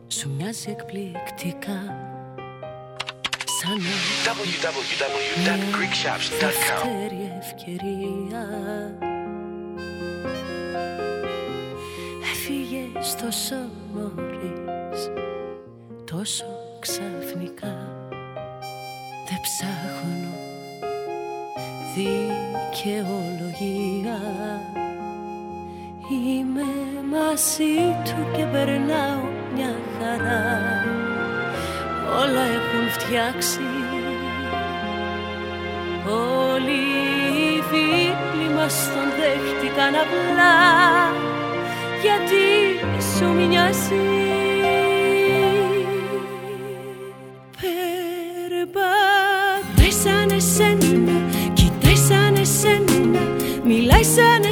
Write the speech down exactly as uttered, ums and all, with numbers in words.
σου μοιάζει εκπληκτικά σαν double-u double-u double-u dot greek shops dot com. δεύτερη ευκαιρία. Έφυγες τόσο νωρίς, τόσο ξαφνικά. Δεν ψάχνω δικαιολογία. Είμαι μαζί του και περνάω μια χαρά. Όλα έχουν φτιάξει. Όλοι οι φίλοι μας τον δέχτηκαν απλά γιατί σου μοιάζει. Περπατάει σαν εσένα, κοιτάει σαν εσένα, μιλάει σαν εσένα.